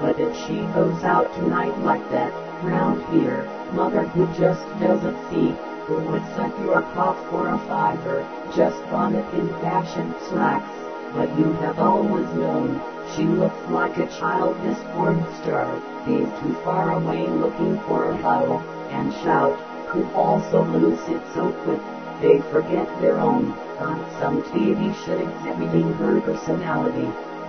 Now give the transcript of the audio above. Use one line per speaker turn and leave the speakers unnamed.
But if she goes out tonight like that, round here, mother who just doesn't see, who would suck your cock for a fiver, just bonnet in fashion slacks. But you have always known, she looks like a childish porn star, he's too far away looking for a howl, and shout, could also lose it so quick, they forget their own, on some TV show exhibiting her personality.